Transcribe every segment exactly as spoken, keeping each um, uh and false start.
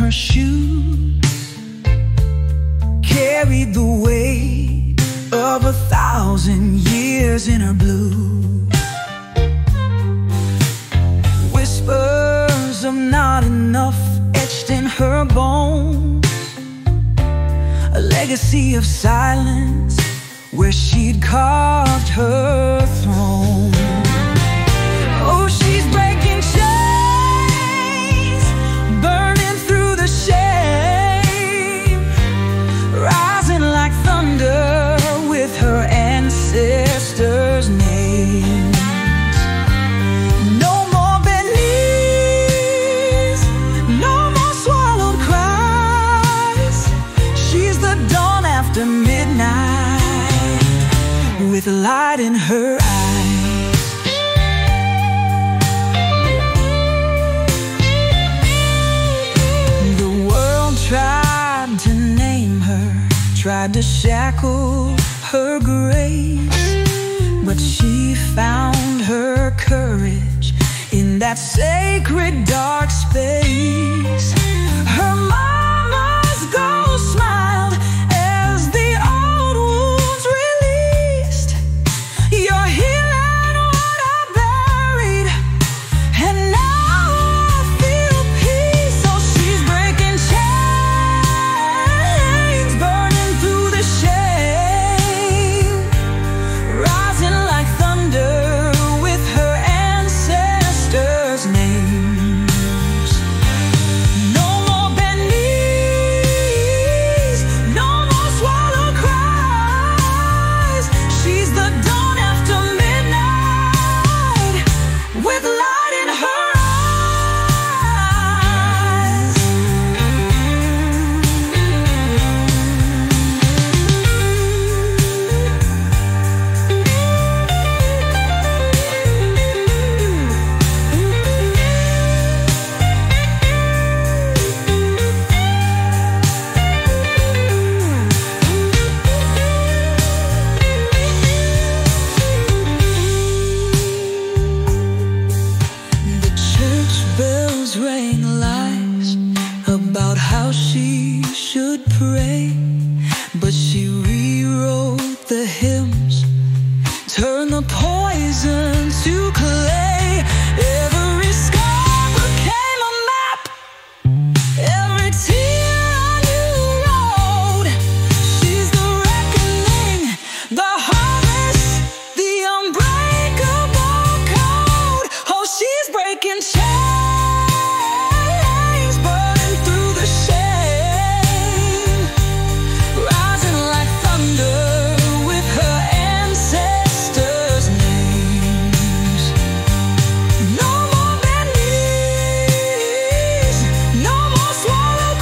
her shoes carried the weight of a thousand years in her blues. Whispers of not enough etched in her bones, a legacy of silence where she'd carved her throne. Oh, she's breaking chains, burning through the shame, rising like thunder with her ancestors' names. No more bent knees, no more swallowed cries. She's the dawn after midnight, with light in her eyes. The world tried to name her, tried to shackle her grace, but she found her courage in that sacred dark space. Her mama's ghost smiled as the old wounds released. You're healing what I buried, and now I feel peace. So she's breaking chains, burning through the shame, rising like thunder with her ancestors' names. No more bent knees, no more swallowed cries. She's the dawn after midnight, with light in her eyes. The church bells rang lies about how she should pray, but she rewrote the hymns, turned the poison to clay. Every scar became a map, every tear a new road. She's the reckoning, the harvest, the unbreakable code. Oh, she's breaking chains, burning through the shame, rising like thunder with her ancestors' names. No more bent knees, no more swallowed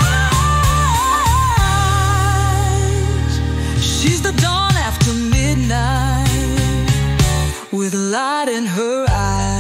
cries. She's the dawn after midnight, with light in her eyes.